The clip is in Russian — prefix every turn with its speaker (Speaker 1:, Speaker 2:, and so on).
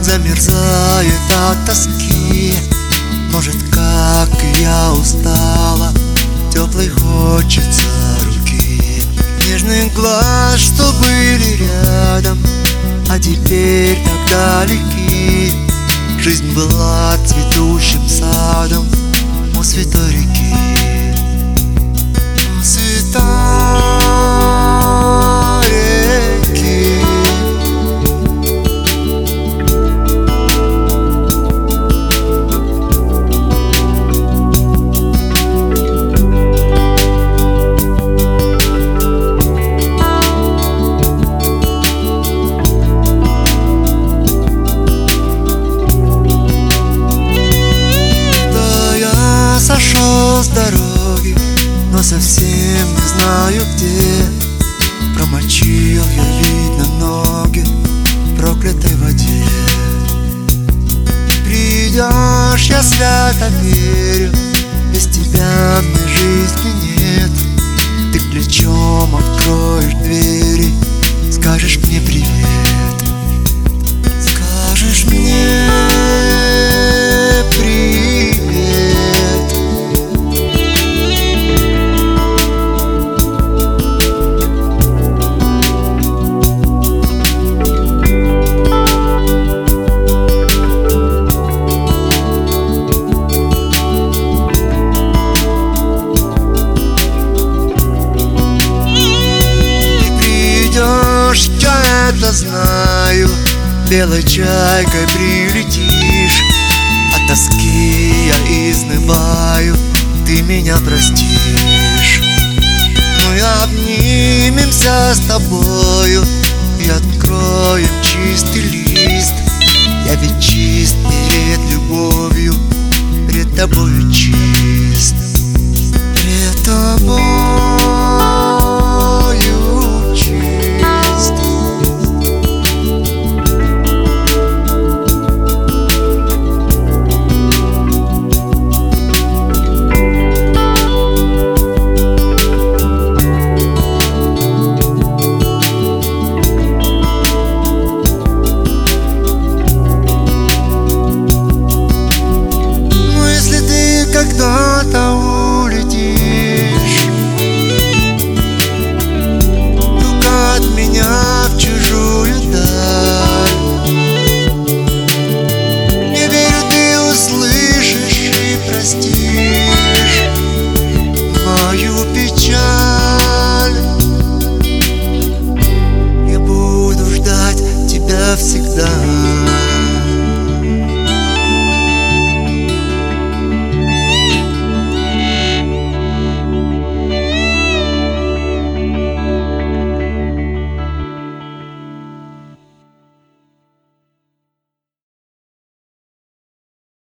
Speaker 1: замерзает от тоски. Может, как и я устала, теплой хочется руки, нежных глаз, что были рядом, а теперь так далеки. Жизнь была цветущим садом у святой реки, у святой реки. Сошел с дороги, но совсем не знаю где. Промочил я, видно, ноги в проклятой воде. Придешь, я свято верю, без тебя мне жизни нет. Ты плечом откроешь двери, скажешь мне привет, скажешь мне привет. Я это знаю, белой чайкой прилетишь. От тоски я изнываю, ты меня простишь. Мы обнимемся с тобою и откроем чистый лист. Я ведь чист перед любовью, пред тобою чист, пред тобою чист. Когда-то улетишь, рука от меня в чужую даль. Не верю, ты услышишь и простишь мою печаль.